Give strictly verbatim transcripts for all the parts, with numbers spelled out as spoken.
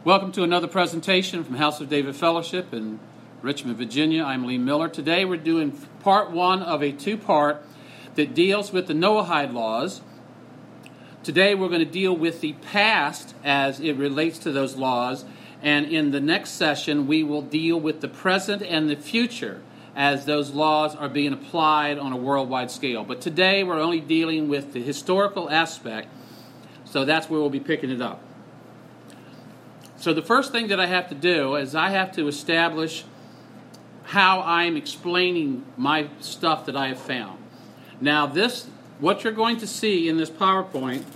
Welcome to another presentation from House of David Fellowship in Richmond, Virginia. I'm Lee Miller. Today we're doing part one of a two-part that deals with the Noahide laws. Today we're going to deal with the past as it relates to those laws, and in the next session we will deal with the present and the future as those laws are being applied on a worldwide scale. But today we're only dealing with the historical aspect, so that's where we'll be picking it up. So the first thing that I have to do is I have to establish how I'm explaining my stuff that I have found. Now this, what you're going to see in this PowerPoint,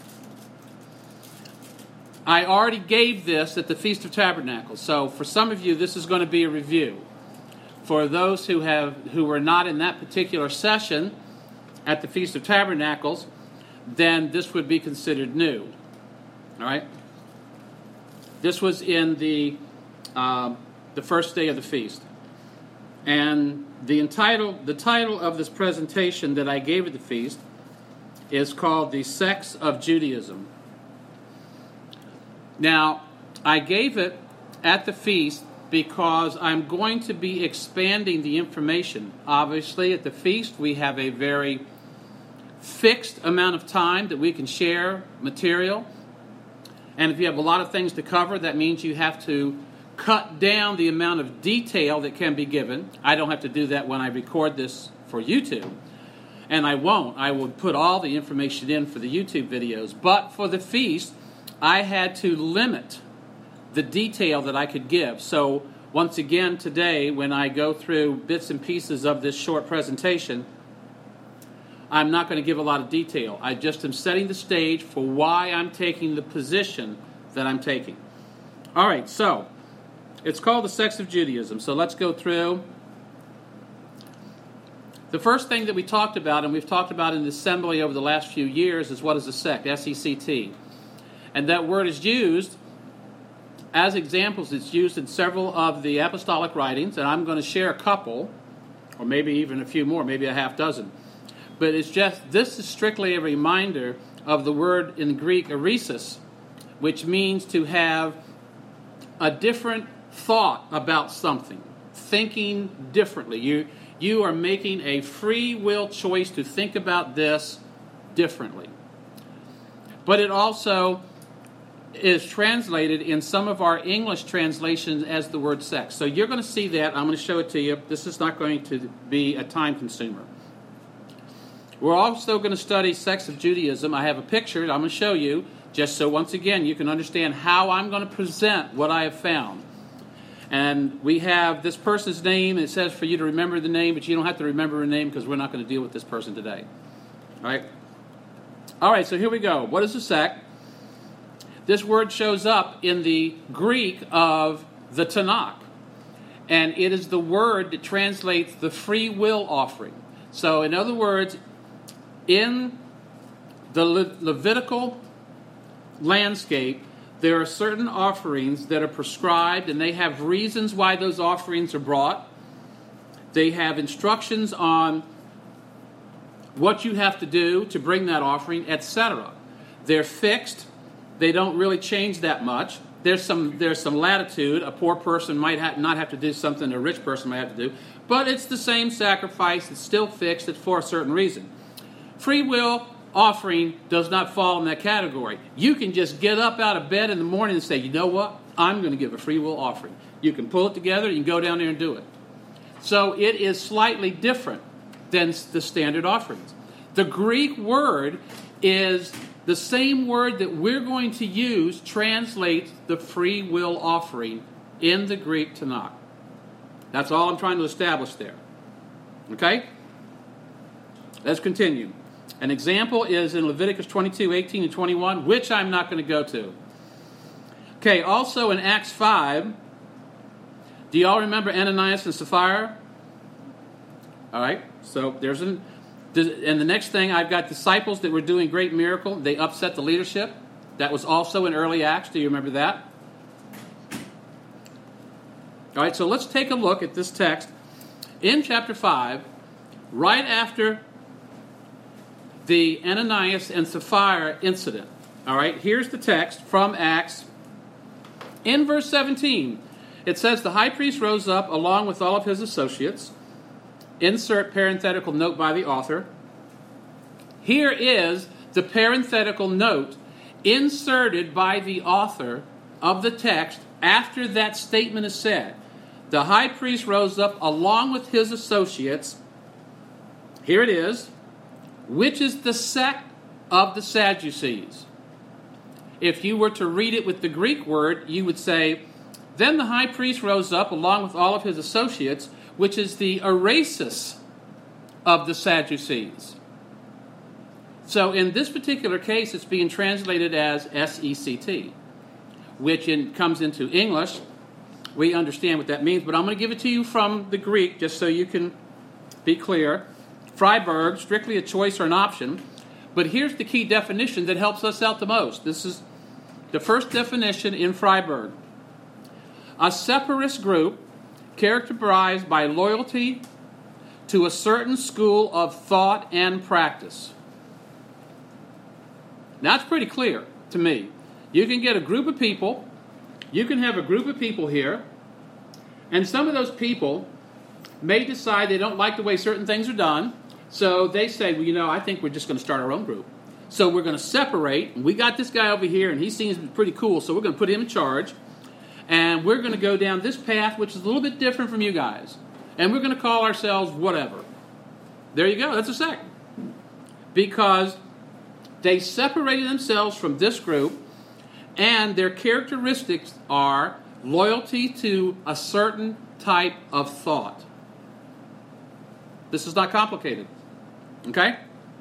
I already gave this at the Feast of Tabernacles. So for some of you, this is going to be a review. For those who have who were not in that particular session at the Feast of Tabernacles, then this would be considered new. All right? This was in the uh, the first day of the feast, and the entitle the title of this presentation that I gave at the feast is called "The Sects of Judaism." Now, I gave it at the feast because I'm going to be expanding the information. Obviously, at the feast we have a very fixed amount of time that we can share material. And if you have a lot of things to cover, that means you have to cut down the amount of detail that can be given. I don't have to do that when I record this for YouTube. And I won't. I will put all the information in for the YouTube videos. But for the feast, I had to limit the detail that I could give. So once again today, when I go through bits and pieces of this short presentation, I'm not going to give a lot of detail. I just am setting the stage for why I'm taking the position that I'm taking. All right, so it's called the Sects of Judaism. So let's go through. The first thing that we talked about, and we've talked about in the assembly over the last few years, is what is a sect, S E C T. And that word is used as examples. It's used in several of the apostolic writings, and I'm going to share a couple, or maybe even a few more, maybe a half dozen. But it's just, this is strictly a reminder of the word in Greek, eresis, which means to have a different thought about something, thinking differently. You, you are making a free will choice to think about this differently. But it also is translated in some of our English translations as the word sex. So you're going to see that. I'm going to show it to you. This is not going to be a time consumer. We're also going to study Sects of Judaism. I have a picture I'm going to show you, just so once again you can understand how I'm going to present what I have found. And we have this person's name. It says for you to remember the name, but you don't have to remember a name because we're not going to deal with this person today. All right? All right, so here we go. What is a sect? This word shows up in the Greek of the Tanakh. And it is the word that translates the free will offering. So in other words, in the Le- Levitical landscape, there are certain offerings that are prescribed, and they have reasons why those offerings are brought. They have instructions on what you have to do to bring that offering, et cetera. They're fixed. They don't really change that much. There's some there's some latitude. A poor person might ha- not have to do something a rich person might have to do, but it's the same sacrifice. It's still fixed. It's for a certain reason. Free will offering does not fall in that category. You can just get up out of bed in the morning and say, you know what? I'm going to give a free will offering. You can pull it together. You can go down there and do it. So it is slightly different than the standard offerings. The Greek word is the same word that we're going to use translates the free will offering in the Greek Tanakh. That's all I'm trying to establish there. Okay? Let's continue. An example is in Leviticus twenty-two, eighteen, and twenty-one, which I'm not going to go to. Okay, also in Acts five, do you all remember Ananias and Sapphira? All right, so there's an... And the next thing, I've got disciples that were doing great miracle. They upset the leadership. That was also in early Acts. Do you remember that? All right, so let's take a look at this text. In chapter five, right after the Ananias and Sapphira incident. All right, here's the text from Acts In verse seventeen, it says, the high priest rose up along with all of his associates. Insert parenthetical note by the author. Here is the parenthetical note inserted by the author of the text after that statement is said. The high priest rose up along with his associates. Here it is, which is the sect of the Sadducees. If you were to read it with the Greek word, you would say, then the high priest rose up along with all of his associates, which is the erasis of the Sadducees. So in this particular case, it's being translated as S E C T, which in, comes into English. We understand what that means, but I'm going to give it to you from the Greek just so you can be clear. Freiberg, strictly a choice or an option. But here's the key definition that helps us out the most. This is the first definition in Freiberg. A separatist group characterized by loyalty to a certain school of thought and practice. Now, that's pretty clear to me. You can get a group of people, you can have a group of people here, and some of those people may decide they don't like the way certain things are done, so they say, well, you know, I think we're just going to start our own group. So we're going to separate, and we got this guy over here, and he seems pretty cool, so we're going to put him in charge, and we're going to go down this path, which is a little bit different from you guys, and we're going to call ourselves whatever. There you go, that's a sect. Because they separated themselves from this group, and their characteristics are loyalty to a certain type of thought. This is not complicated. Okay?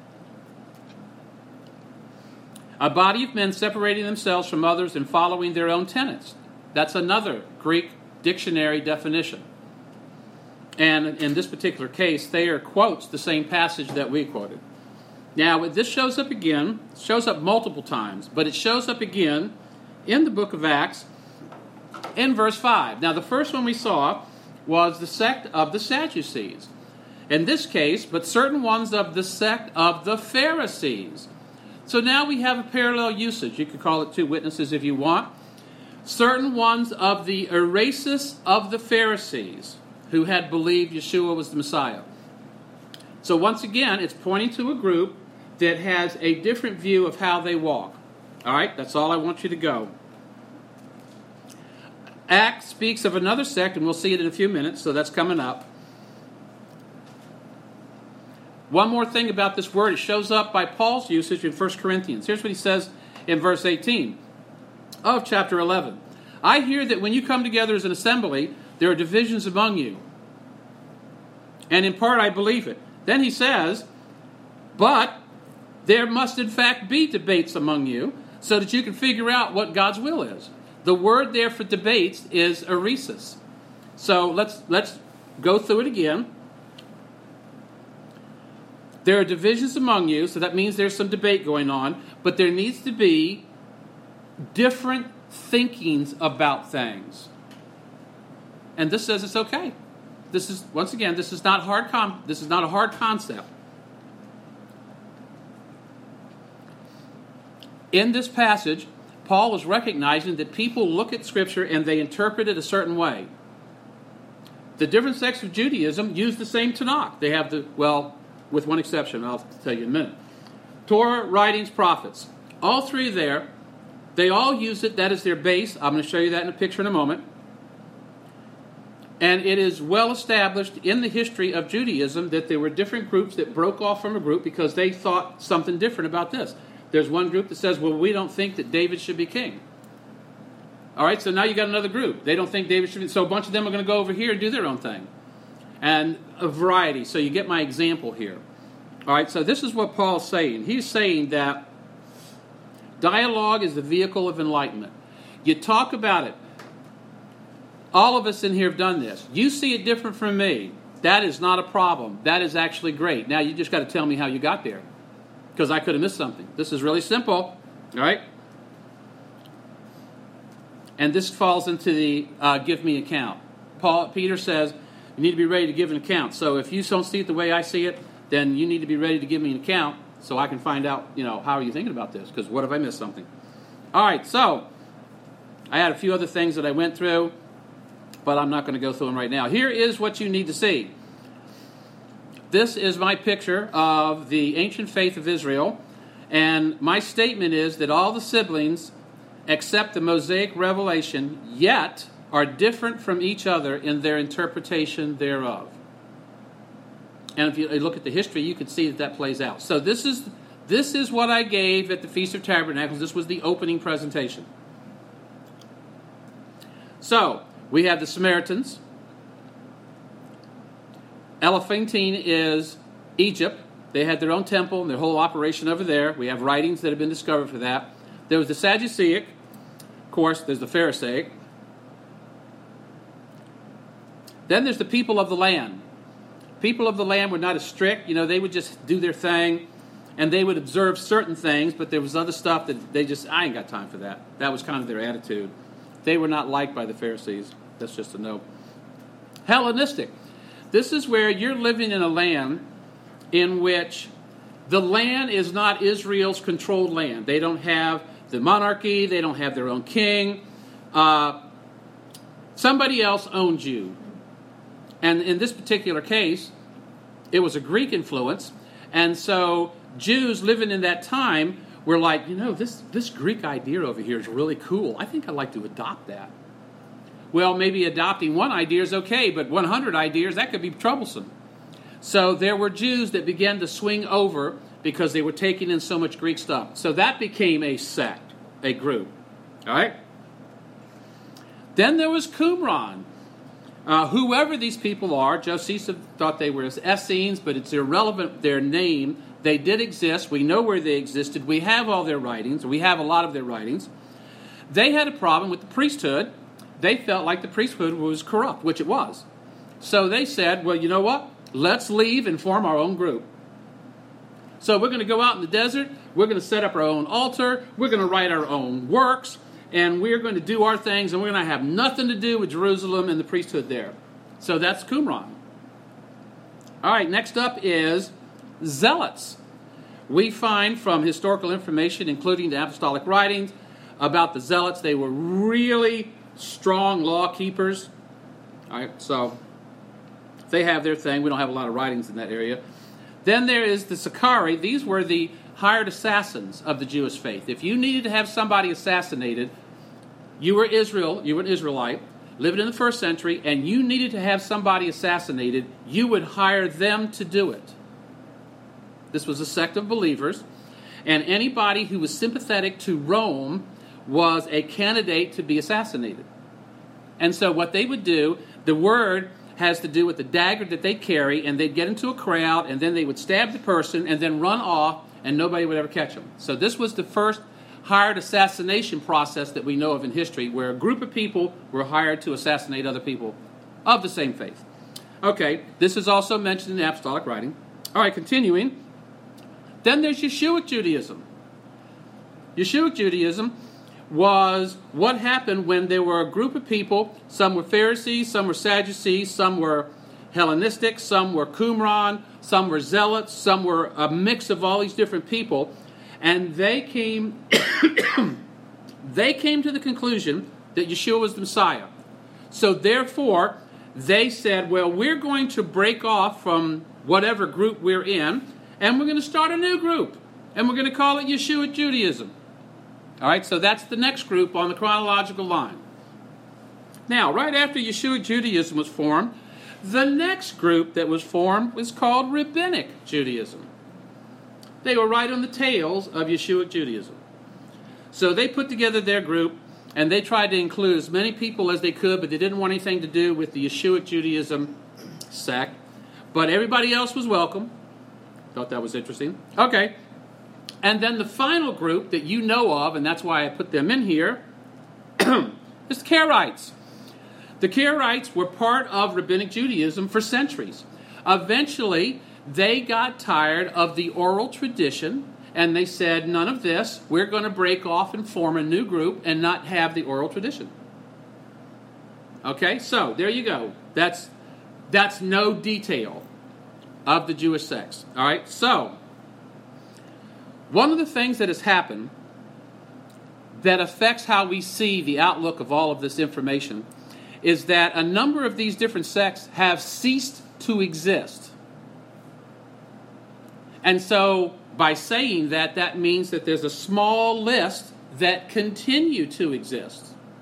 A body of men separating themselves from others and following their own tenets. That's another Greek dictionary definition. And in this particular case, Thayer quotes the same passage that we quoted. Now, this shows up again, shows up multiple times, but it shows up again in the book of Acts in verse five. Now, the first one we saw was the sect of the Sadducees. In this case, but certain ones of the sect of the Pharisees. So now we have a parallel usage. You could call it two witnesses if you want. Certain ones of the erasis of the Pharisees who had believed Yeshua was the Messiah. So once again, it's pointing to a group that has a different view of how they walk. All right, that's all I want you to go. Acts speaks of another sect, and we'll see it in a few minutes, so that's coming up. One more thing about this word, it shows up by Paul's usage in First Corinthians. Here's what he says in verse eighteen of chapter eleven. I hear that when you come together as an assembly, there are divisions among you. And in part I believe it. Then he says, but there must in fact be debates among you so that you can figure out what God's will is. The word there for debates is eresis. So let's let's go through it again. There are divisions among you, so that means there's some debate going on, but there needs to be different thinkings about things. And this says it's okay. This is, once again, this is not hard com- this is not a hard concept. In this passage, Paul was recognizing that people look at Scripture and they interpret it a certain way. The different sects of Judaism use the same Tanakh. They have the, well, with one exception, I'll tell you in a minute. Torah, writings, prophets. All three there, they all use it. That is their base. I'm going to show you that in a picture in a moment. And it is well established in the history of Judaism that there were different groups that broke off from a group because they thought something different about this. There's one group that says, well, we don't think that David should be king. All right, so now you got another group. They don't think David should be. So a bunch of them are going to go over here and do their own thing. And a variety. So you get my example here. All right, so this is what Paul's saying. He's saying that dialogue is the vehicle of enlightenment. You talk about it. All of us in here have done this. You see it different from me. That is not a problem. That is actually great. Now you just got to tell me how you got there, because I could have missed something. This is really simple. All right? And this falls into the uh, give me account. Paul, Peter says, you need to be ready to give an account. So if you don't see it the way I see it, then you need to be ready to give me an account so I can find out, you know, how are you thinking about this? Because what if I missed something? All right, so I had a few other things that I went through, but I'm not going to go through them right now. Here is what you need to see. This is my picture of the ancient faith of Israel, and my statement is that all the siblings accept the Mosaic revelation, yet are different from each other in their interpretation thereof. And if you look at the history, you can see that that plays out. So this is this is what I gave at the Feast of Tabernacles. This was the opening presentation. So we have the Samaritans. Elephantine is Egypt. They had their own temple and their whole operation over there. We have writings that have been discovered for that. There was the Sadduceic. Of course, there's the Pharisaic. Then there's the people of the land. People of the land were not as strict. You know, they would just do their thing, and they would observe certain things, but there was other stuff that they just, I ain't got time for that. That was kind of their attitude. They were not liked by the Pharisees. That's just a no. Hellenistic. This is where you're living in a land in which the land is not Israel's controlled land. They don't have the monarchy. They don't have their own king. Uh, somebody else owns you. And in this particular case, it was a Greek influence. And so Jews living in that time were like, you know, this, this Greek idea over here is really cool. I think I'd like to adopt that. Well, maybe adopting one idea is okay, but one hundred ideas, that could be troublesome. So there were Jews that began to swing over because they were taking in so much Greek stuff. So that became a sect, a group. All right? Then there was Qumran. Uh, whoever these people are, Josephus thought they were Essenes, but it's irrelevant their name. They did exist. We know where they existed. We have all their writings. We have a lot of their writings. They had a problem with the priesthood. They felt like the priesthood was corrupt, which it was. So they said, well, you know what? Let's leave and form our own group. So we're going to go out in the desert. We're going to set up our own altar. We're going to write our own works. And we're going to do our things, and we're going to have nothing to do with Jerusalem and the priesthood there. So that's Qumran. All right, next up is Zealots. We find from historical information, including the apostolic writings, about the Zealots. They were really strong law keepers. All right, so they have their thing. We don't have a lot of writings in that area. Then there is the Sicarii. These were the hired assassins of the Jewish faith. If you needed to have somebody assassinated, you were Israel, you were an Israelite, living in the first century, and you needed to have somebody assassinated, you would hire them to do it. This was a sect of believers, and anybody who was sympathetic to Rome was a candidate to be assassinated. And so what they would do, the word has to do with the dagger that they carry, and they'd get into a crowd, and then they would stab the person, and then run off, and nobody would ever catch them. So this was the first hired assassination process that we know of in history, where a group of people were hired to assassinate other people of the same faith. Okay, this is also mentioned in the apostolic writing. All right, continuing. Then there's Yeshuic Judaism. Yeshuic Judaism was what happened when there were a group of people. Some were Pharisees, some were Sadducees, some were Hellenistic, some were Qumran, some were Zealots, some were a mix of all these different people. And they came, they came to the conclusion that Yeshua was the Messiah. So therefore, they said, well, we're going to break off from whatever group we're in, and we're going to start a new group. And we're going to call it Yeshuic Judaism. All right, so that's the next group on the chronological line. Now, right after Yeshuic Judaism was formed, the next group that was formed was called Rabbinic Judaism. They were right on the tails of Yeshuic Judaism. So they put together their group, and they tried to include as many people as they could, but they didn't want anything to do with the Yeshuic Judaism sect. But everybody else was welcome. Thought that was interesting. Okay. And then the final group that you know of, and that's why I put them in here, is the Karaites. The Karaites were part of Rabbinic Judaism for centuries. Eventually, they got tired of the oral tradition, and they said, none of this. We're going to break off and form a new group and not have the oral tradition. Okay, so there you go. That's, that's no detail of the Jewish sects. All right, so one of the things that has happened that affects how we see the outlook of all of this information is that a number of these different sects have ceased to exist. And so by saying that, that means that there's a small list that continue to exist.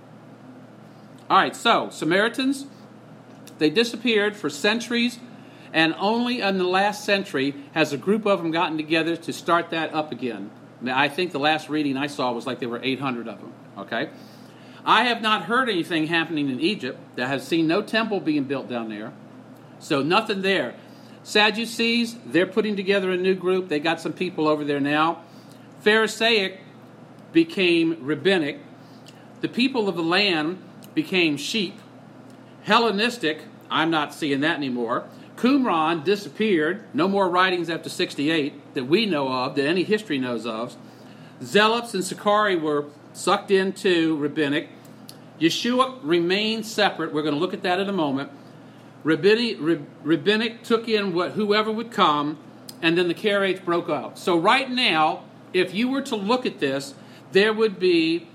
All right, so Samaritans, they disappeared for centuries, and only in the last century has a group of them gotten together to start that up again. I think the last reading I saw was like there were eight hundred of them, okay? I have not heard anything happening in Egypt. That has seen no temple being built down there, so nothing there. Sadducees, they're putting together a new group. They got some people over there now. Pharisaic became rabbinic. The people of the land became sheep. Hellenistic, I'm not seeing that anymore. Qumran disappeared. No more writings after sixty-eight that we know of, that any history knows of. Zealots and Sicarii were sucked into rabbinic. Yeshua remained separate. We're going to look at that in a moment. Rabbinic, rabbinic took in what whoever would come, and then the Karaite broke out. So right now, if you were to look at this, there would be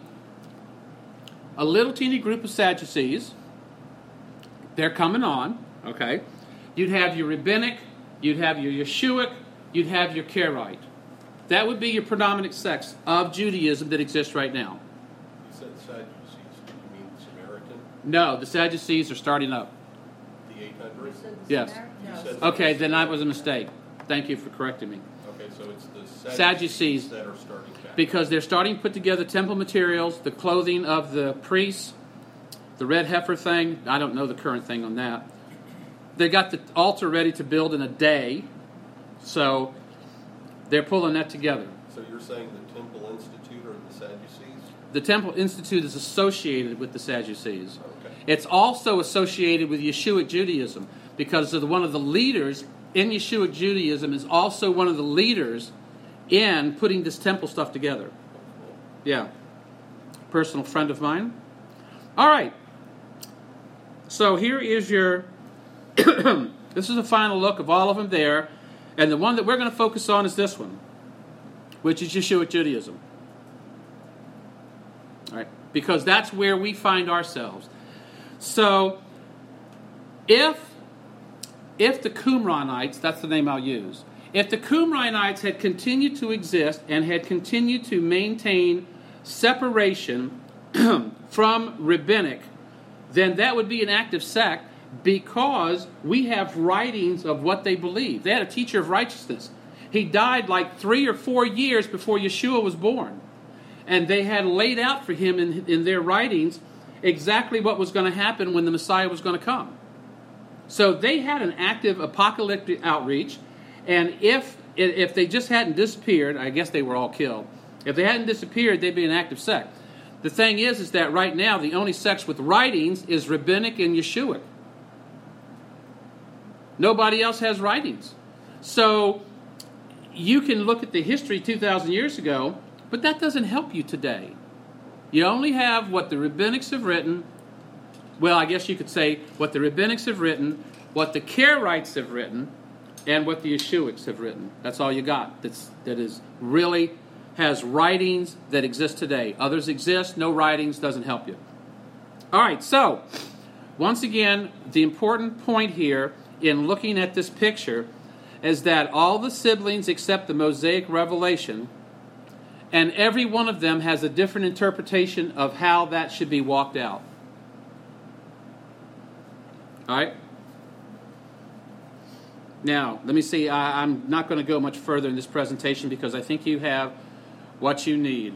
a little teeny group of Sadducees. They're coming on, okay? You'd have your rabbinic, you'd have your Yeshuic, you'd have your Karaite. That would be your predominant sects of Judaism that exists right now. You said Sadducees. Do you mean Samaritan? No, the Sadducees are starting up. The eight hundred? Yes. No. Okay, then that was a mistake. Thank you for correcting me. Okay, so it's the Sadducees, Sadducees that are starting back. Because they're starting to put together temple materials, the clothing of the priests, the red heifer thing. I don't know the current thing on that. They got the altar ready to build in a day, so they're pulling that together. So you're saying the Temple Institute are the Sadducees? The Temple Institute is associated with the Sadducees. Okay. It's also associated with Yeshuic Judaism, because of the, one of the leaders in Yeshuic Judaism is also one of the leaders in putting this temple stuff together. Yeah. Personal friend of mine. All right. So here is your... this is a final look of all of them there. And the one that we're going to focus on is this one, which is Yeshuic Judaism. All right. Because that's where we find ourselves. So, if, if the Qumranites, that's the name I'll use, if the Qumranites had continued to exist and had continued to maintain separation from rabbinic, then that would be an active sect, because we have writings of what they believe. They had a teacher of righteousness. He died like three or four years before Yeshua was born. And they had laid out for him in, in their writings exactly what was going to happen when the Messiah was going to come. So they had an active apocalyptic outreach. And if, if they just hadn't disappeared, I guess they were all killed. If they hadn't disappeared, they'd be an active sect. The thing is, is that right now the only sects with writings is rabbinic and Yeshuic. Nobody else has writings. So you can look at the history two thousand years ago, but that doesn't help you today. You only have what the rabbinics have written. Well, I guess you could say what the rabbinics have written, what the Karaites have written, and what the Yeshuics have written. That's all you got. That's, that is really has writings that exist today. Others exist, no writings, doesn't help you. All right, so once again, the important point here in looking at this picture is that all the siblings accept the Mosaic revelation, and every one of them has a different interpretation of how that should be walked out. All right? Now, let me see. I, I'm not going to go much further in this presentation because I think you have what you need.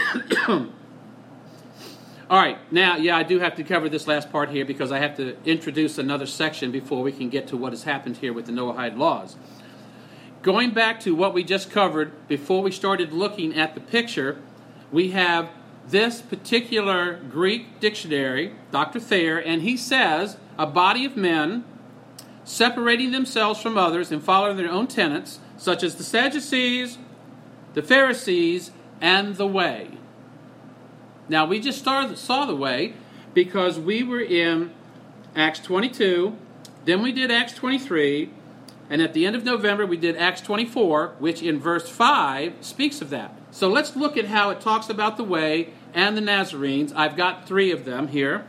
All right, now, yeah, I do have to cover this last part here because I have to introduce another section before we can get to what has happened here with the Noahide laws. Going back to what we just covered before we started looking at the picture, we have this particular Greek dictionary, Doctor Thayer, and he says, a body of men separating themselves from others and following their own tenets, such as the Sadducees, the Pharisees, and the Way. Now, we just started, saw the Way because we were in Acts twenty-two, then we did Acts twenty-three, and at the end of November we did Acts twenty-four, which in verse five speaks of that. So let's look at how it talks about the Way and the Nazarenes. I've got three of them here.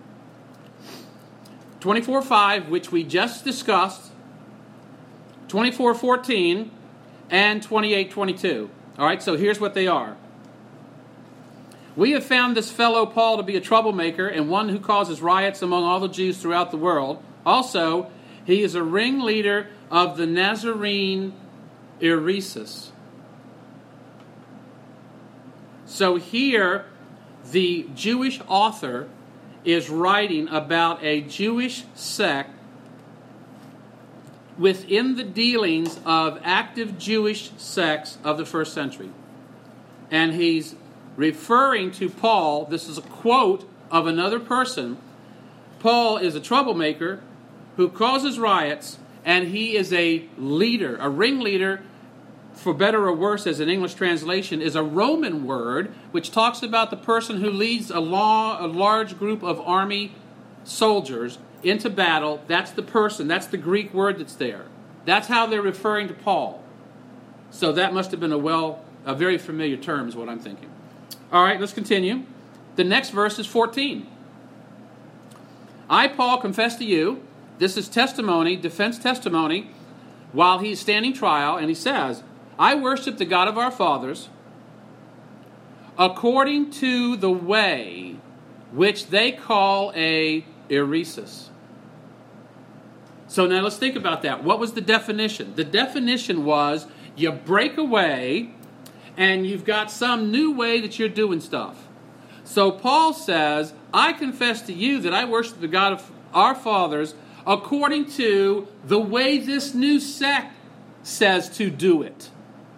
twenty-four five, which we just discussed, twenty-four fourteen, and twenty-eight twenty-two. All right, so here's what they are. We have found this fellow Paul to be a troublemaker and one who causes riots among all the Jews throughout the world. Also, he is a ringleader of the Nazarene Eresis. So here, the Jewish author is writing about a Jewish sect within the dealings of active Jewish sects of the first century. And he's referring to Paul. This is a quote of another person. Paul is a troublemaker who causes riots, and he is a leader, a ringleader, for better or worse, as an English translation, is a Roman word which talks about the person who leads a, law, a large group of army soldiers into battle. That's the person. That's the Greek word that's there. That's how they're referring to Paul. So that must have been a well, a very familiar term is what I'm thinking. All right, let's continue. The next verse is fourteen. I, Paul, confess to you, this is testimony, defense testimony, while he's standing trial, and he says, I worship the God of our fathers according to the way which they call a eresis. So now let's think about that. What was the definition? The definition was you break away and you've got some new way that you're doing stuff. So Paul says, I confess to you that I worship the God of our fathers according to the way this new sect says to do it.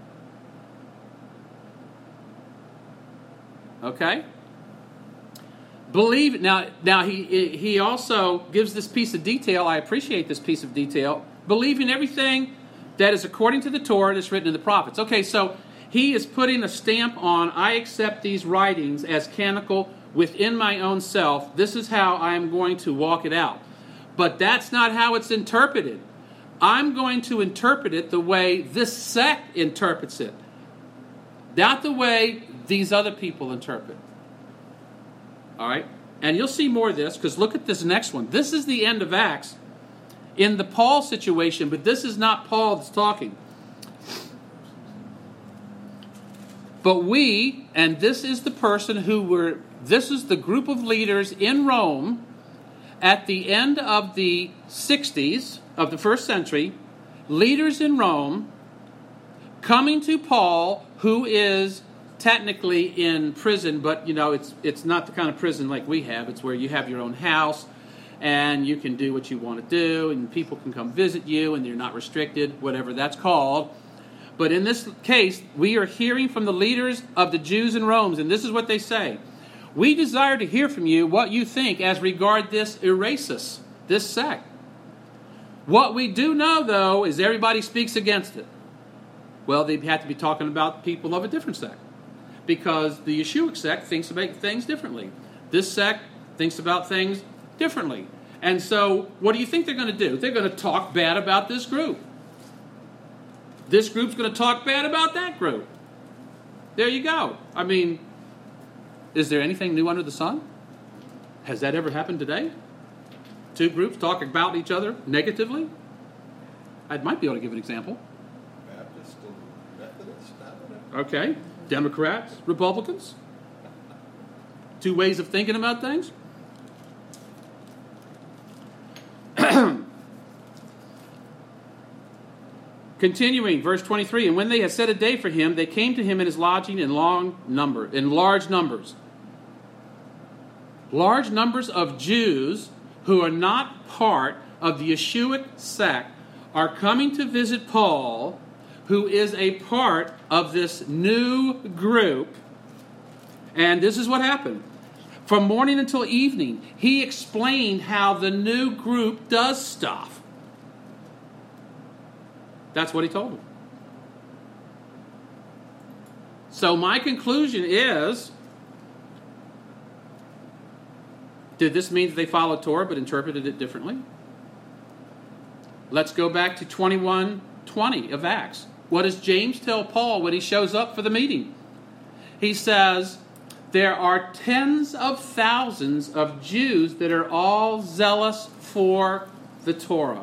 Okay? Believe now. Now he he also gives this piece of detail. I appreciate this piece of detail. Believe in everything that is according to the Torah that's written in the prophets. Okay, so he is putting a stamp on, I accept these writings as canonical within my own self. This is how I am going to walk it out. But that's not how it's interpreted. I'm going to interpret it the way this sect interprets it, not the way these other people interpret. All right? And you'll see more of this, because look at this next one. This is the end of Acts in the Paul situation, but this is not Paul that's talking. But we, and this is the person who were, this is the group of leaders in Rome at the end of the sixties of the first century, leaders in Rome coming to Paul, who is technically in prison, but you know, it's it's not the kind of prison like we have. It's where you have your own house and you can do what you want to do and people can come visit you and you're not restricted, whatever that's called. But in this case, we are hearing from the leaders of the Jews in Rome, and this is what they say. We desire to hear from you what you think as regard this eresis, this sect. What we do know, though, is everybody speaks against it. Well, they have to be talking about people of a different sect, because the Yeshuic sect thinks about things differently. This sect thinks about things differently. And so, what do you think they're going to do? They're going to talk bad about this group. This group's going to talk bad about that group. There you go. I mean, is there anything new under the sun? Has that ever happened today? Two groups talk about each other negatively? I might be able to give an example. Baptist and Methodist? I don't know. Okay. Democrats, Republicans. Two ways of thinking about things. Continuing, verse twenty-three, and when they had set a day for him, they came to him in his lodging in long number, in large numbers. Large numbers of Jews who are not part of the Yeshuic sect are coming to visit Paul, who is a part of this new group. And this is what happened. From morning until evening, he explained how the new group does stuff. That's what he told them. So my conclusion is, did this mean that they followed Torah but interpreted it differently? Let's go back to twenty-one twenty of Acts. What does James tell Paul when he shows up for the meeting? He says, there are tens of thousands of Jews that are all zealous for the Torah.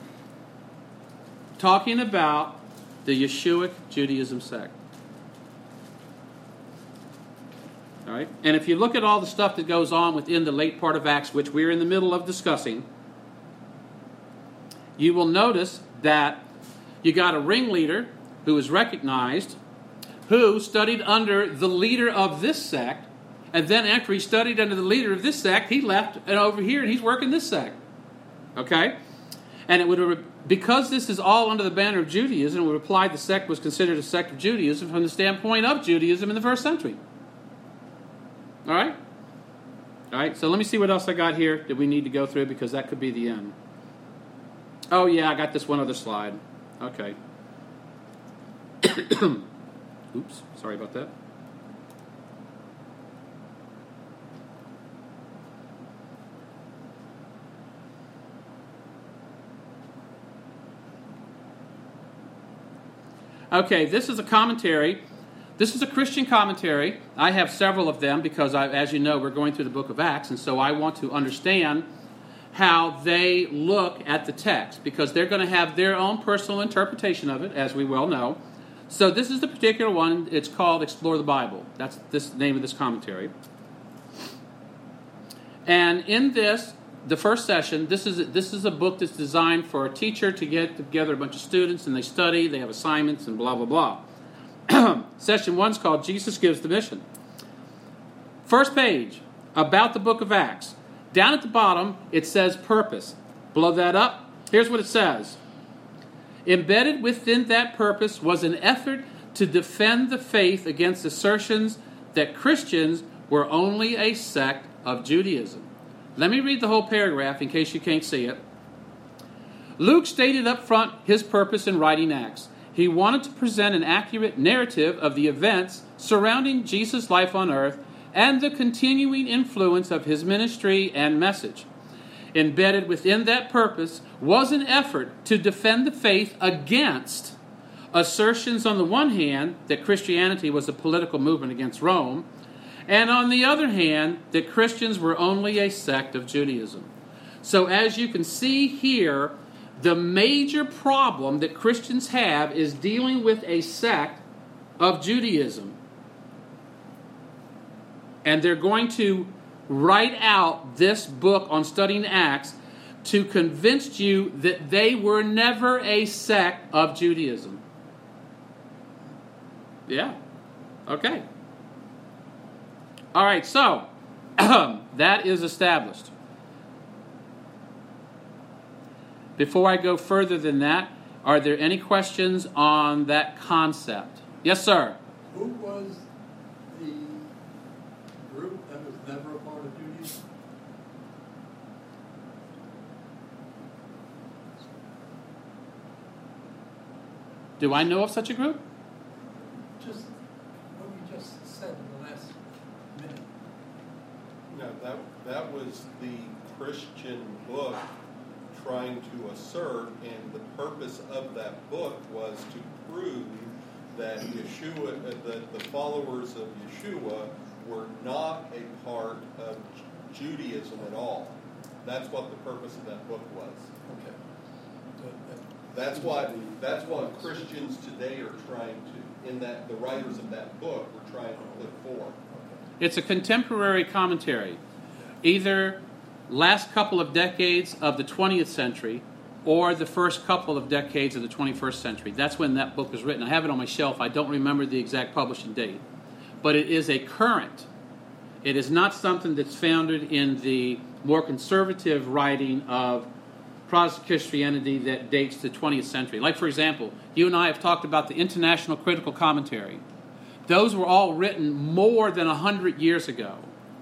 Talking about the Yeshuic Judaism sect. All right? And if you look at all the stuff that goes on within the late part of Acts, which we're in the middle of discussing, you will notice that you got a ringleader who is recognized, who studied under the leader of this sect, and then after he studied under the leader of this sect, he left and over here and he's working this sect. Okay? And it would have, because this is all under the banner of Judaism, it would imply the sect was considered a sect of Judaism from the standpoint of Judaism in the first century. All right? All right, so let me see what else I got here that we need to go through, because that could be the end. Oh, yeah, I got this one other slide. Okay. Oops, sorry about that. Okay, this is a commentary. This is a Christian commentary. I have several of them because, I, as you know, we're going through the book of Acts, and so I want to understand how they look at the text, because they're going to have their own personal interpretation of it, as we well know. So this is the particular one. It's called Explore the Bible. That's this the name of this commentary. And in this, the first session, this is this is a book that's designed for a teacher to get together a bunch of students, and they study, they have assignments, and blah, blah, blah. Session one is called Jesus Gives the Mission. First page, about the book of Acts. Down at the bottom, it says purpose. Blow that up. Here's what it says. Embedded within that purpose was an effort to defend the faith against assertions that Christians were only a sect of Judaism. Let me read the whole paragraph in case you can't see it. Luke stated up front his purpose in writing Acts. He wanted to present an accurate narrative of the events surrounding Jesus' life on earth and the continuing influence of his ministry and message. Embedded within that purpose was an effort to defend the faith against assertions on the one hand that Christianity was a political movement against Rome, and on the other hand that Christians were only a sect of Judaism. So as you can see here, the major problem that Christians have is dealing with a sect of Judaism. And they're going to write out this book on studying Acts to convince you that they were never a sect of Judaism. Yeah. Okay. All right, so that is established. Before I go further than that, are there any questions on that concept? Yes, sir. Who was the group that was never a part of Judaism? Do I know of such a group? Just what you just said in the last minute. No, that, that was the Christian book trying to assert, and the purpose of that book was to prove that Yeshua, uh, that the followers of Yeshua were not a part of Judaism at all. That's what the purpose of that book was. Okay. So that- That's what that's what Christians today are trying to, in that the writers of that book were trying to put forth. It's a contemporary commentary, either last couple of decades of the twentieth century or the first couple of decades of the twenty-first century. That's when that book was written. I have it on my shelf. I don't remember the exact publishing date. But it is a current. It is not something that's founded in the more conservative writing of Protestant Christianity that dates to the twentieth century. Like, for example, you and I have talked about the International Critical Commentary. Those were all written more than one hundred years ago.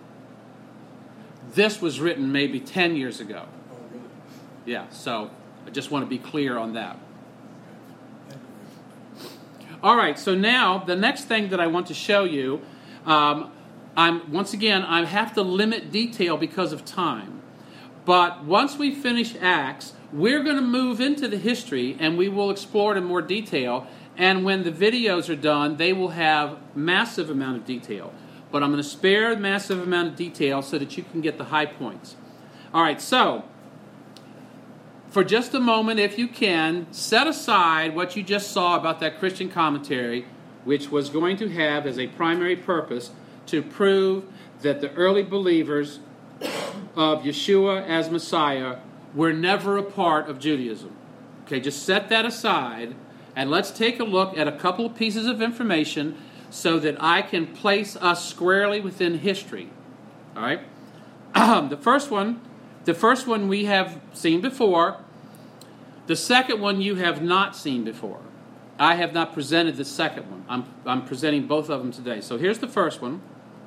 This was written maybe ten years ago. Oh, really? Yeah, so I just want to be clear on that. Thank you. All right, so now the next thing that I want to show you, um, I'm once again, I have to limit detail because of time. But once we finish Acts, we're going to move into the history and we will explore it in more detail. And when the videos are done, they will have massive amount of detail. but I'm going to spare a massive amount of detail so that you can get the high points. All right, so for just a moment, if you can, set aside what you just saw about that Christian commentary, which was going to have as a primary purpose to prove that the early believers of Yeshua as Messiah were never a part of Judaism. Okay, just set that aside, and let's take a look at a couple of pieces of information so that I can place us squarely within history. All right? the first one, the first one we have seen before. The second one you have not seen before. I have not presented the second one. I'm, I'm presenting both of them today. So here's the first one.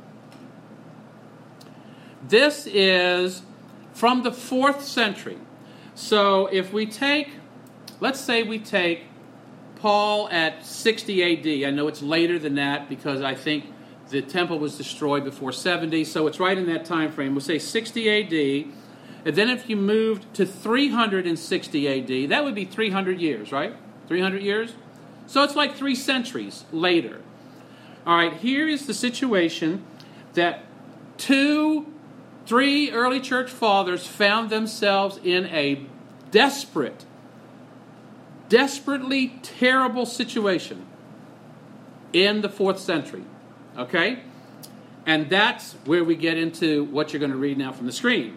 This is from the fourth century. So if we take, let's say we take Paul at sixty A D. I know it's later than that because I think the temple was destroyed before seventy, so it's right in that time frame. We'll say sixty A D. And then if you moved to three hundred sixty A D, that would be three hundred years, right? three hundred years? So it's like three centuries later. All right, here is the situation that two, three early church fathers found themselves in a desperate, desperately terrible situation in the fourth century. Okay? And that's where we get into what you're going to read now from the screen.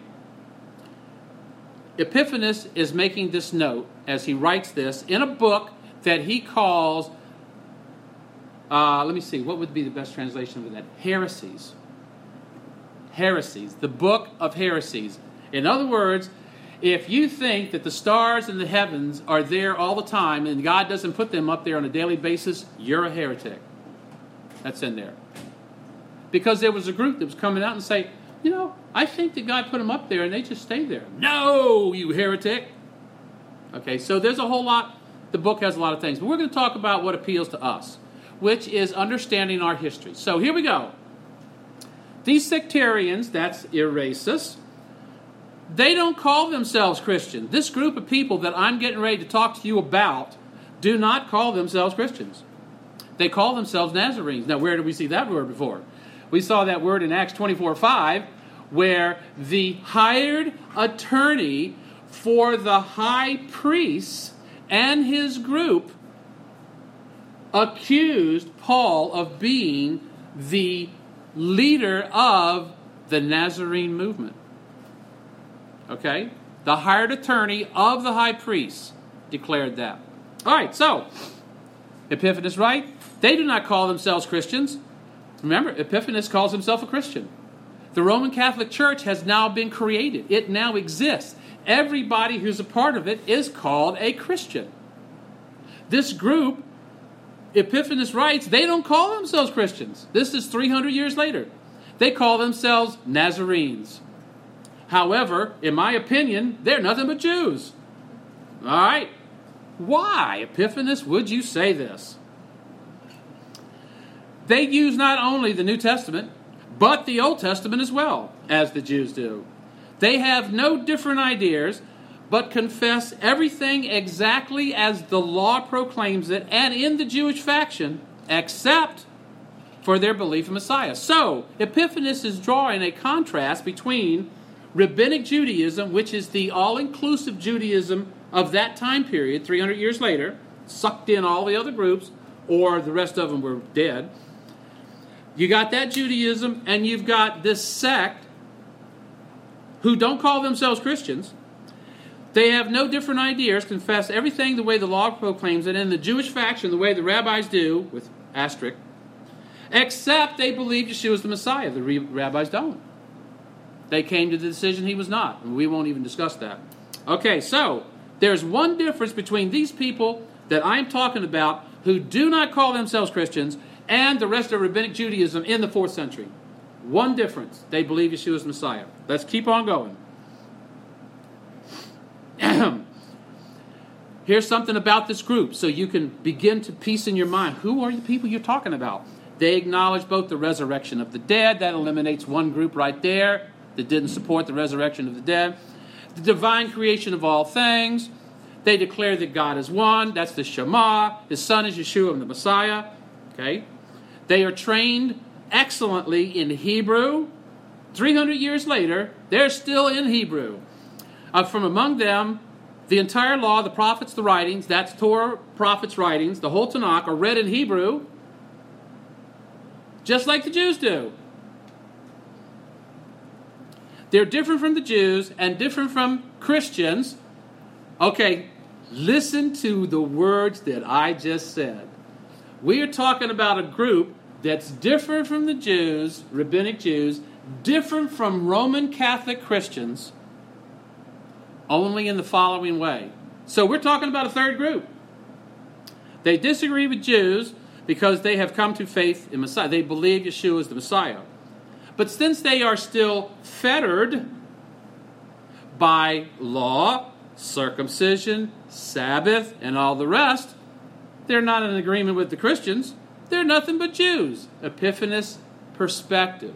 Epiphanes is making this note as he writes this in a book that he calls, uh, let me see, what would be the best translation of that? Heresies. Heresies. The book of heresies. In other words, if you think that the stars in the heavens are there all the time and God doesn't put them up there on a daily basis, you're a heretic. That's in there. Because there was a group that was coming out and say, you know, I think that God put them up there and they just stay there. No, you heretic. Okay, so there's a whole lot. The book has a lot of things. But we're going to talk about what appeals to us, which is understanding our history. So here we go. These sectarians, that's Erasus, they don't call themselves Christian. This group of people that I'm getting ready to talk to you about do not call themselves Christians. They call themselves Nazarenes. Now, where did we see that word before? We saw that word in Acts twenty-four five, where the hired attorney for the high priest and his group accused Paul of being the leader of the Nazarene movement. Okay? The hired attorney of the high priest declared that. All right, so, Epiphanes, right? They do not call themselves Christians. Remember, Epiphanes calls himself a Christian. The Roman Catholic Church has now been created. It now exists. Everybody who's a part of it is called a Christian. This group, Epiphanes writes, they don't call themselves Christians. This is three hundred years later. They call themselves Nazarenes. However, in my opinion, they're nothing but Jews. All right? Why, Epiphanes, would you say this? They use not only the New Testament, but the Old Testament as well, as the Jews do. They have no different ideas, but confess everything exactly as the law proclaims it, and in the Jewish faction, except for their belief in Messiah. So, Epiphanes is drawing a contrast between Rabbinic Judaism, which is the all-inclusive Judaism of that time period, three hundred years later, sucked in all the other groups, or the rest of them were dead. You got that Judaism, and you've got this sect who don't call themselves Christians. They have no different ideas, confess everything the way the law proclaims it, in the Jewish faction the way the rabbis do, with asterisk, except they believe Yeshua is the Messiah. The rabbis don't. They came to the decision he was not, and we won't even discuss that. Okay, so there's one difference between these people that I'm talking about who do not call themselves Christians and the rest of Rabbinic Judaism in the fourth century. One difference. They believe Yeshua is Messiah. Let's keep on going. Here's something about this group so you can begin to piece in your mind. Who are the people you're talking about? They acknowledge both the resurrection of the dead. That eliminates one group right there that didn't support the resurrection of the dead. The divine creation of all things. They declare that God is one. That's the Shema. His son is Yeshua and the Messiah. Okay? They are trained excellently in Hebrew. three hundred years later, they're still in Hebrew. Uh, from among them, the entire law, the prophets, the writings, that's Torah, prophets, writings, the whole Tanakh are read in Hebrew, just like the Jews do. They're different from the Jews and different from Christians. Okay, listen to the words that I just said. We are talking about a group that's different from the Jews, rabbinic Jews, different from Roman Catholic Christians, only in the following way. So we're talking about a third group. They disagree with Jews because they have come to faith in Messiah. They believe Yeshua is the Messiah. But since they are still fettered by law, circumcision, Sabbath, and all the rest, they're not in agreement with the Christians. They're nothing but Jews. Epiphanous perspective.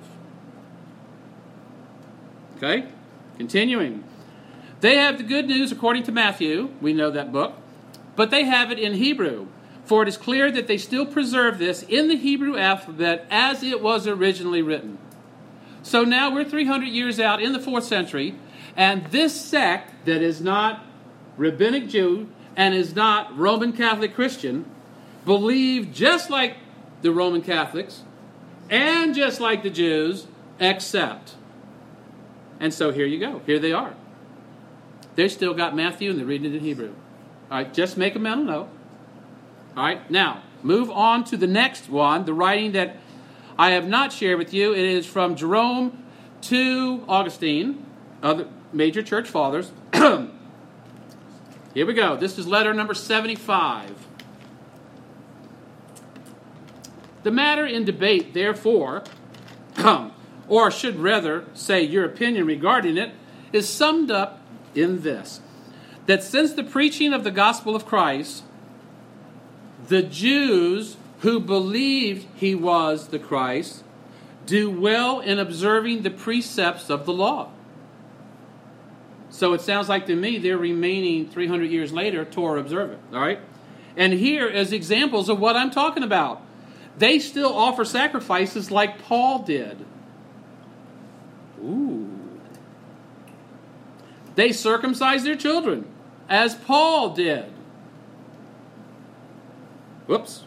Okay? Continuing. They have the good news according to Matthew. We know that book. But they have it in Hebrew. For it is clear that they still preserve this in the Hebrew alphabet as it was originally written. So now we're three hundred years out in the fourth century, and this sect that is not rabbinic Jew and is not Roman Catholic Christian believe just like the Roman Catholics and just like the Jews, except. And so here you go. Here they are. They still got Matthew and they're reading it in Hebrew. All right, just make a mental note. All right, now move on to the next one, the writing that I have not shared with you. It is from Jerome to Augustine, other major church fathers. Here we go. This is letter number seventy-five. The matter in debate, therefore, or I should rather say your opinion regarding it, is summed up in this: that since the preaching of the gospel of Christ, the Jews who believed he was the Christ do well in observing the precepts of the law. So it sounds like to me they're remaining three hundred years later Torah observant. All right? And here is examples of what I'm talking about. They still offer sacrifices like Paul did. Ooh. They circumcise their children as Paul did. Whoops.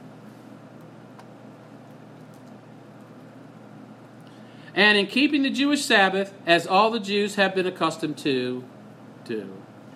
And in keeping the Jewish Sabbath, as all the Jews have been accustomed to do.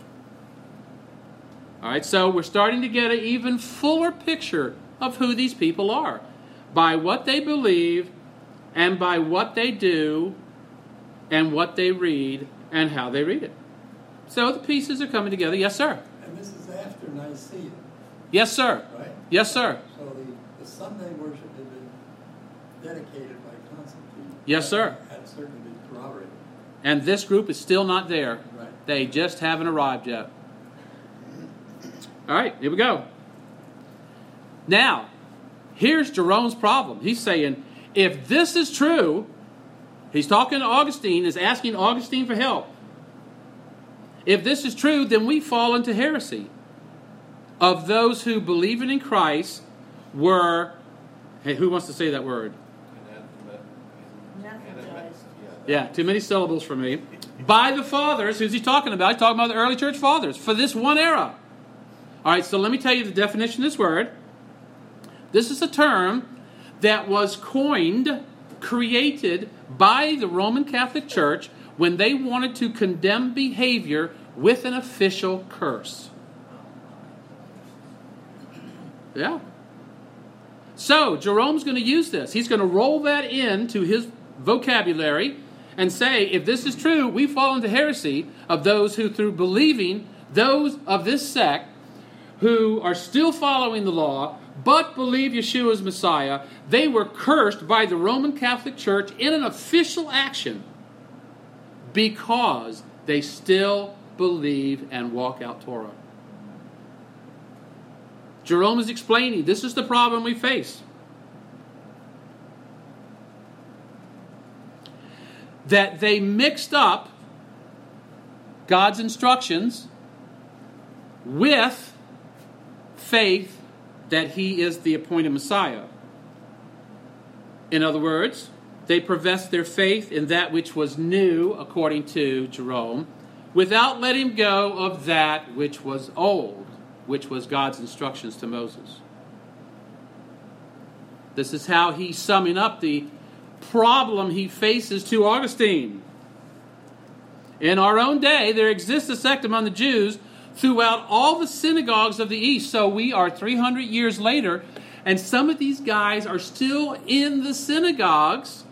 All right, so we're starting to get an even fuller picture of who these people are by what they believe and by what they do and what they read and how they read it. So the pieces are coming together. Yes, sir. And this is after Nicaea. Yes, sir. Right? Yes, sir. So the, the Sunday worship had been dedicated by Constantine. Yes, sir. Had certainly been corroborated. And this group is still not there. Right. They just haven't arrived yet. All right, here we go. Now, here's Jerome's problem. He's saying, if this is true, he's talking to Augustine, is asking Augustine for help. If this is true, then we fall into heresy. Of those who believe in Christ were, hey, who wants to say that word? Yeah, too many syllables for me. By the fathers. Who's he talking about? He's talking about the early church fathers for this one era. All right, so let me tell you the definition of this word. This is a term that was coined, created by the Roman Catholic Church when they wanted to condemn behavior with an official curse. Yeah. So, Jerome's going to use this. He's going to roll that into his vocabulary and say, if this is true, we fall into heresy of those who, through believing, those of this sect, who are still following the law, but believe Yeshua is Messiah, they were cursed by the Roman Catholic Church in an official action because they still believe and walk out Torah. Jerome is explaining, this is the problem we face. That they mixed up God's instructions with faith that he is the appointed Messiah. In other words, they professed their faith in that which was new, according to Jerome, without letting go of that which was old, which was God's instructions to Moses. This is how he's summing up the problem he faces to Augustine. In our own day, there exists a sect among the Jews throughout all the synagogues of the East. So we are three hundred years later, and some of these guys are still in the synagogues.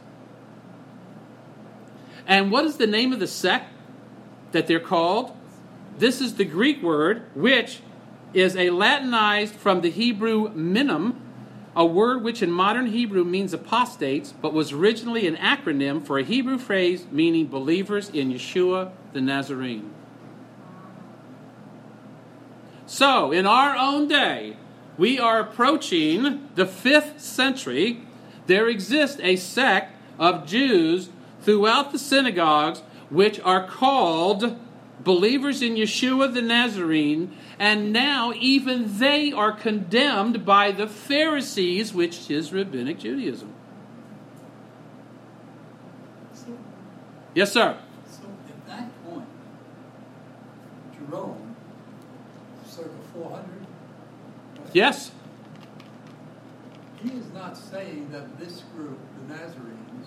And what is the name of the sect that they're called? This is the Greek word, which is a Latinized from the Hebrew minim, a word which in modern Hebrew means apostates, but was originally an acronym for a Hebrew phrase meaning believers in Yeshua the Nazarene. So, in our own day, we are approaching the fifth century. There exists a sect of Jews throughout the synagogues which are called believers in Yeshua the Nazarene, and now even they are condemned by the Pharisees, which is Rabbinic Judaism. So, Yes, sir. so at that point, Jerome, circa four hundred, Yes. he is not saying that this group, the Nazarenes,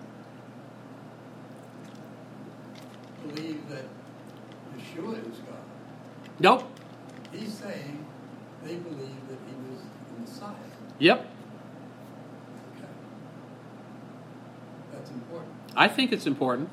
believe that Yeshua is God. Nope. He's saying they believe that he was the Messiah. Yep. Okay. That's important. I think it's important.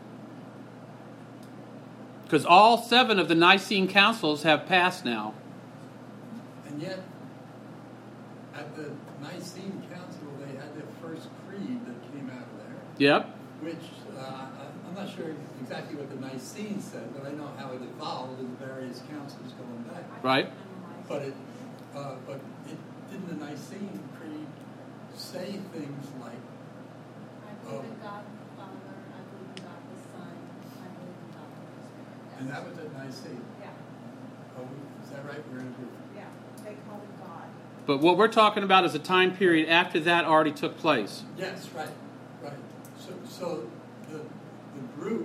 Because all seven of the Nicene councils have passed now. And yet, at the Nicene Council, they had their first creed that came out of there, Yep. which uh, I- I'm not sure exactly what the Nicene said, but I know how it evolved in the various councils going back. Right. But it, uh, but it didn't the Nicene Creed say things like, I believe in God the Father, I believe in God the Son, I believe in God the Holy Spirit. and Yes. that was at Nicene. Yeah, Oh, is that right? We're in agreement. yeah, they call it God. But what we're talking about is a time period after that already took place. Yes, right, right. So, so the the group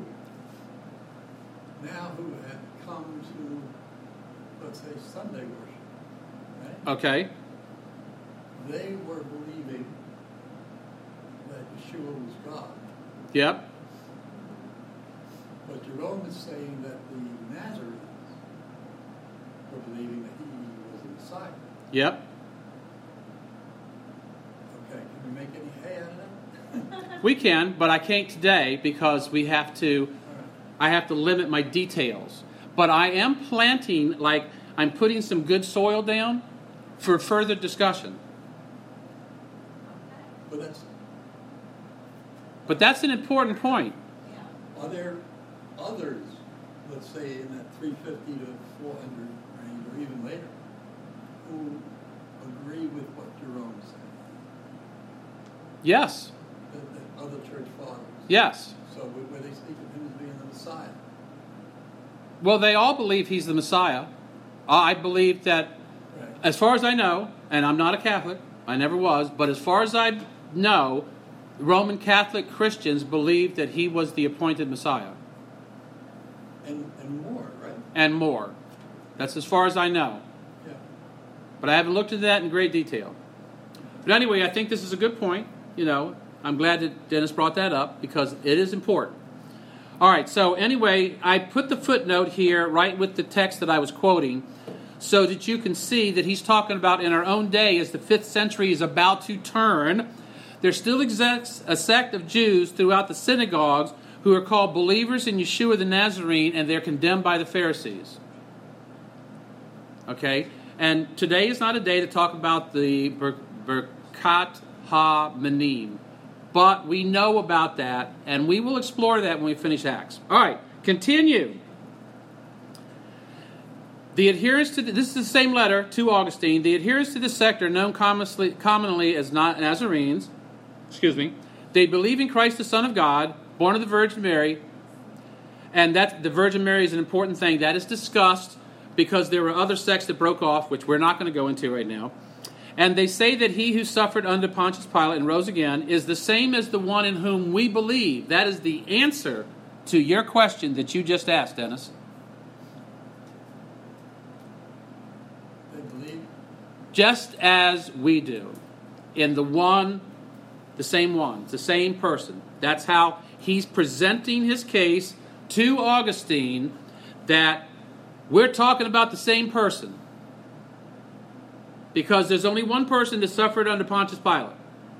now who had come to, let's say, Sunday worship, right? Okay. They were believing that Yeshua was God. Yep. But Jerome is saying that the Nazarenes were believing that he was the Messiah. Yep. Okay, can we make any hay out of that? We can, but I can't today because we have to, All right. I have to limit my details. But I am planting, like, I'm putting some good soil down for further discussion. But that's, But that's an important point. Yeah. are there others, let's say in that three fifty to four hundred range, or even later, who agree with what Jerome said? Yes. That, that other church fathers? Yes. So were were they speaking of him as being the Messiah? Well, they all believe he's the Messiah. I believe that, Right. as far as I know, and I'm not a Catholic, I never was, but as far as I know, Roman Catholic Christians believe that he was the appointed Messiah. And, and more, right? And more. That's as far as I know. Yeah. But I haven't looked into that in great detail. But anyway, I think this is a good point. You know, I'm glad that Dennis brought that up because it is important. All right, so anyway, I put the footnote here right with the text that I was quoting so that you can see that he's talking about in our own day as the fifth century is about to turn. There still exists a sect of Jews throughout the synagogues who are called believers in Yeshua the Nazarene, and they're condemned by the Pharisees. Okay? And today is not a day to talk about the Ber- Berkat Ha-Minim. But we know about that, and we will explore that when we finish Acts. All right, continue. The adherents to the, this is the same letter to Augustine. The adherents to this sect are known commonly, commonly as Nazarenes. Excuse me. They believe in Christ, the Son of God, born of the Virgin Mary, and that the Virgin Mary is an important thing. That is discussed because there were other sects that broke off, which we're not going to go into right now. And they say that he who suffered under Pontius Pilate and rose again is the same as the one in whom we believe. That is the answer to your question that you just asked, Dennis. They believe? Just as we do. In the one, the same one, it's the same person. That's how he's presenting his case to Augustine, that we're talking about the same person. Because there's only one person that suffered under Pontius Pilate.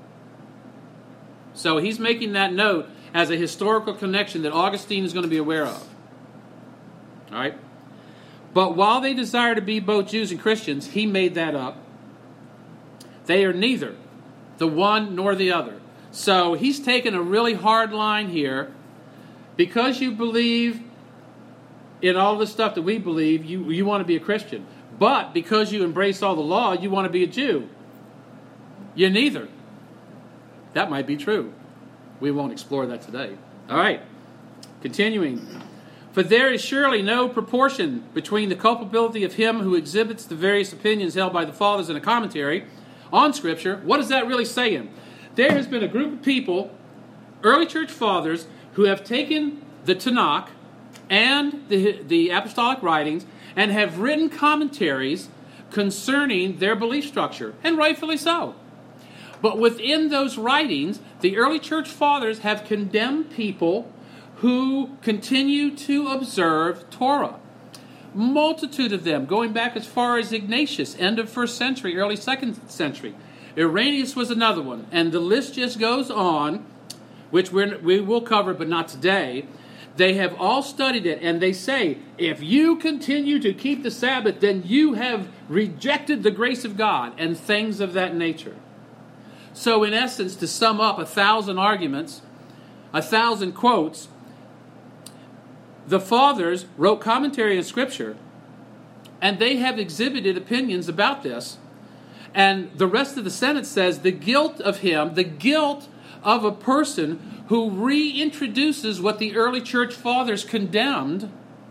So he's making that note as a historical connection that Augustine is going to be aware of. All right? But while they desire to be both Jews and Christians, he made that up. They are neither the one nor the other. So he's taken a really hard line here. Because you believe in all the stuff that we believe, you, you want to be a Christian. But because you embrace all the law, you want to be a Jew. You're neither. That might be true. We won't explore that today. All right. Continuing. For there is surely no proportion between the culpability of him who exhibits the various opinions held by the fathers in a commentary on Scripture. What is that really saying? There has been a group of people, early church fathers, who have taken the Tanakh and the, the apostolic writings and have written commentaries concerning their belief structure, and rightfully so. But within those writings, the early church fathers have condemned people who continue to observe Torah. Multitude of them, going back as far as Ignatius, end of first century, early second century. Irenaeus was another one, and the list just goes on, which we're, we will cover, but not today. They have all studied it, and they say, if you continue to keep the Sabbath, then you have rejected the grace of God, and things of that nature. So in essence, to sum up a thousand arguments, a thousand quotes, the fathers wrote commentary on Scripture, and they have exhibited opinions about this. And the rest of the Senate says the guilt of him, the guilt of a person who reintroduces what the early church fathers condemned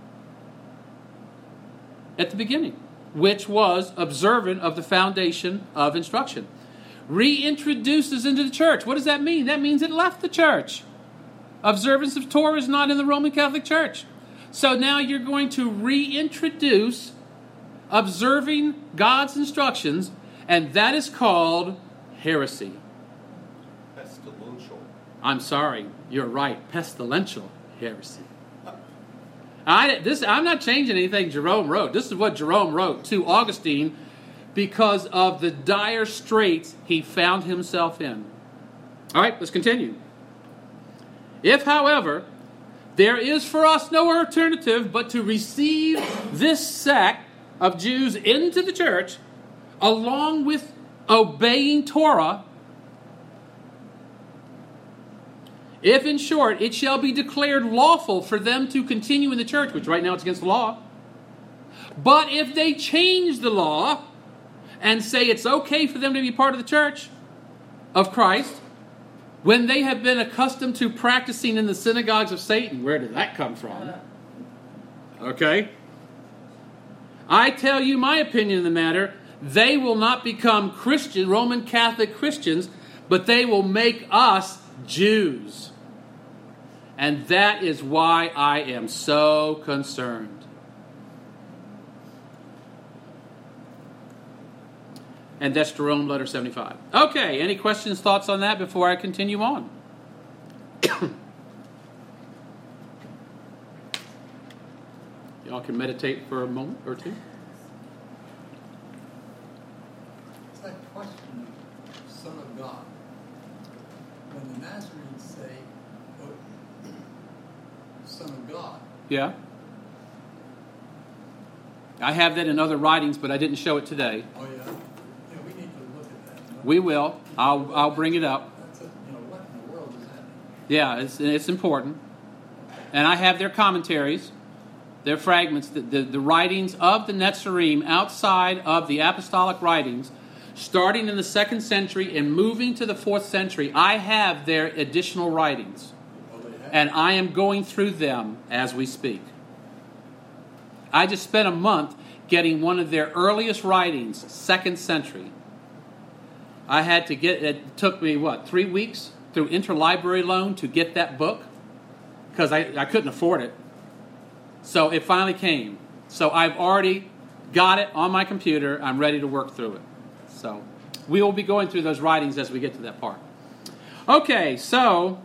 at the beginning, which was observant of the foundation of instruction. Reintroduces into the church. What does that mean? That means it left the church. Observance of Torah is not in the Roman Catholic Church. So now you're going to reintroduce observing God's instructions, and that is called heresy. Pestilential. I'm sorry, you're right. Pestilential heresy. I, this, I'm not changing anything Jerome wrote. This is what Jerome wrote to Augustine because of the dire straits he found himself in. All right, let's continue. If, however, there is for us no alternative but to receive this sect of Jews into the church, along with obeying Torah, if, in short, it shall be declared lawful for them to continue in the church, which right now it's against the law, but if they change the law and say it's okay for them to be part of the church of Christ, when they have been accustomed to practicing in the synagogues of Satan, where did that come from? Okay? I tell you my opinion in the matter, they will not become Christian, Roman Catholic Christians, but they will make us Jews. And that is why I am so concerned. And that's Jerome, letter seventy-five. Okay, any questions, thoughts on that before I continue on? Y'all can meditate for a moment or two. It's that question of Son of God. When the Nazarenes say, oh, Son of God. Yeah. I have that in other writings, but I didn't show it today. Oh, yeah. Yeah, we need to look at that. You know? We will. I'll I'll bring it up. That's a, you know, what in the world is that? Yeah, it's it's important. And I have their commentaries, their fragments, the, the, the writings of the Netzarim outside of the apostolic writings, starting in the second century and moving to the fourth century. I have their additional writings. Oh, they have? And I am going through them as we speak. I just spent a month getting one of their earliest writings, second century. I had to get, it took me, what, three weeks through interlibrary loan to get that book because I, I couldn't afford it. So it finally came. So I've already got it on my computer. I'm ready to work through it. So we will be going through those writings as we get to that part. Okay, so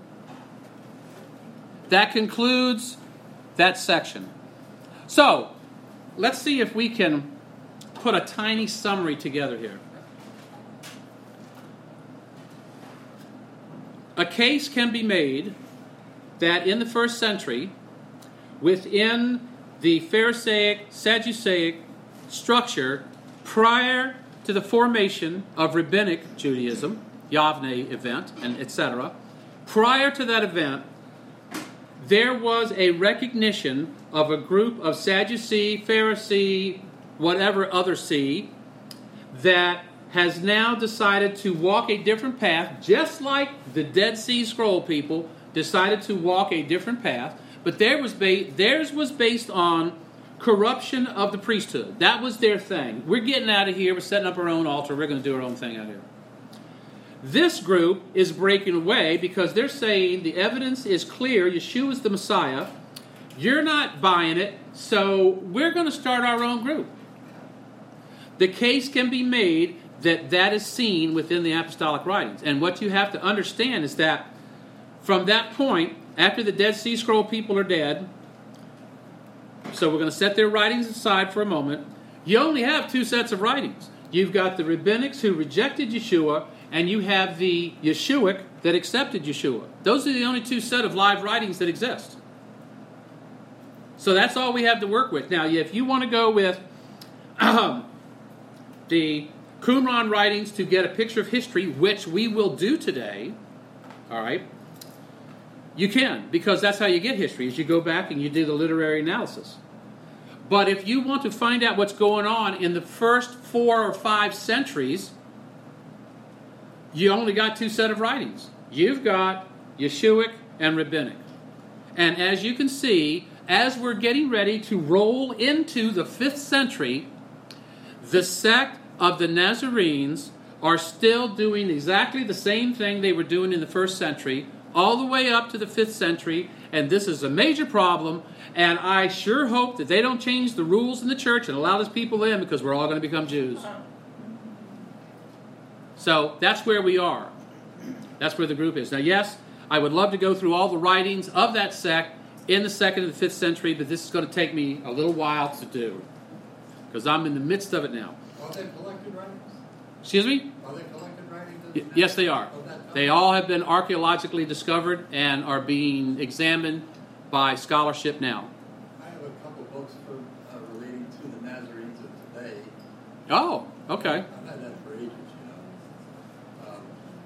that concludes that section. So let's see if we can put a tiny summary together here. A case can be made that in the first century, within the Pharisaic, Sadduceic structure, prior to the formation of Rabbinic Judaism, Yavne event, and et cetera, prior to that event, there was a recognition of a group of Sadducee, Pharisee, whatever other see, that has now decided to walk a different path, just like the Dead Sea Scroll people decided to walk a different path, but there was ba- theirs was based on corruption of the priesthood. That was their thing. We're getting out of here. We're setting up our own altar. We're going to do our own thing out here. This group is breaking away because they're saying the evidence is clear. Yeshua is the Messiah. You're not buying it, so we're going to start our own group. The case can be made that that is seen within the apostolic writings. And what you have to understand is that from that point, after the Dead Sea Scroll people are dead, so we're going to set their writings aside for a moment, you only have two sets of writings. You've got the rabbinics who rejected Yeshua, and you have the Yeshuic that accepted Yeshua. Those are the only two set of live writings that exist. So that's all we have to work with. Now, if you want to go with um, the Qumran writings to get a picture of history, which we will do today, all right, you can, because that's how you get history, is you go back and you do the literary analysis. But if you want to find out what's going on in the first four or five centuries, you only got two set of writings. You've got Yeshuic and Rabbinic. And as you can see, as we're getting ready to roll into the fifth century, the sect of the Nazarenes are still doing exactly the same thing they were doing in the first century, all the way up to the fifth century, and this is a major problem, and I sure hope that they don't change the rules in the church and allow these people in, because we're all going to become Jews. So that's where we are. That's where the group is. Now, yes, I would love to go through all the writings of that sect in the second and the fifth century, but this is going to take me a little while to do, because I'm in the midst of it now. Are they collected writings? Excuse me? Are they collected writings? Y- yes, they are. They all have been archaeologically discovered and are being examined by scholarship now. I have a couple books for, uh, relating to the Nazarenes of today. Oh, okay. I've had that for ages, you know. Um,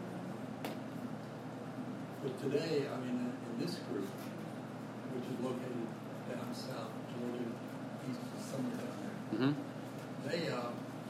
but today, I mean, in, in this group, which is located down south, Georgia, east, somewhere down there, Mm-hmm. they uh,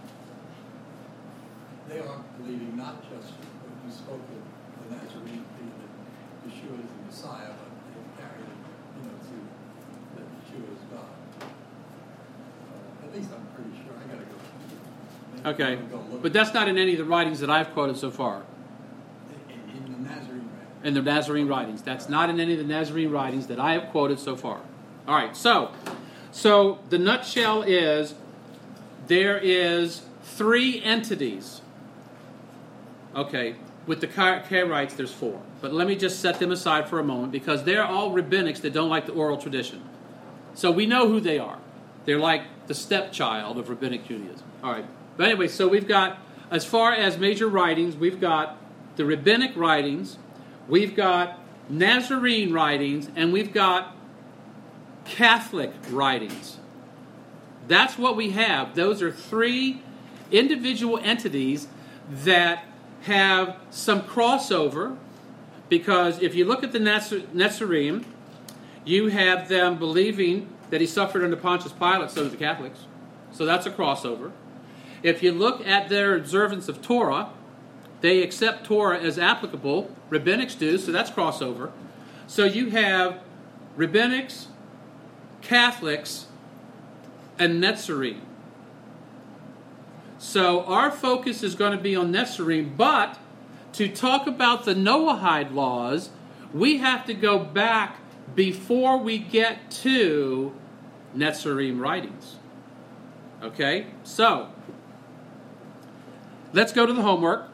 they are believing not just what you spoke of the Nazarene being that Yeshua is the Messiah, but they carry it, you know, to that Yeshua is God. Uh, at least I'm pretty sure. I gotta go. Maybe Okay. I'm gonna go look But that's not in any of the writings that I've quoted so far. in, in the Nazarene writing. In the Nazarene writings. That's not in any of the Nazarene writings that I have quoted so far. All right, so, so the nutshell is there is three entities. Okay, with the Karaites, there's four. But let me just set them aside for a moment, because they're all rabbinics that don't like the oral tradition. So we know who they are. They're like the stepchild of rabbinic Judaism. All right. But anyway, so we've got, as far as major writings, we've got the rabbinic writings, we've got Nazarene writings, and we've got Catholic writings. That's what we have. Those are three individual entities that have some crossover, because if you look at the Nazarene, you have them believing that he suffered under Pontius Pilate, so do the Catholics. So that's a crossover. If you look at their observance of Torah, they accept Torah as applicable. Rabbinics do, so that's crossover. So you have Rabbinics, Catholics, and Nazarene. So our focus is going to be on Netzarim, but to talk about the Noahide laws, we have to go back before we get to Netzarim writings. Okay? So, let's go to the homework.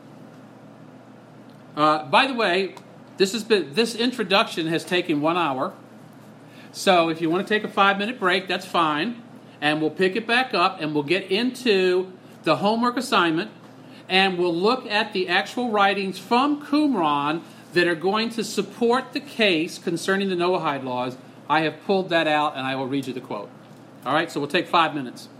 Uh, by the way, this has been this introduction has taken one hour. So if you want to take a five-minute break, that's fine. And we'll pick it back up and we'll get into the homework assignment. And we'll look at the actual writings from Qumran that are going to support the case concerning the Noahide laws. I have pulled that out and I will read you the quote. All right, so we'll take five minutes.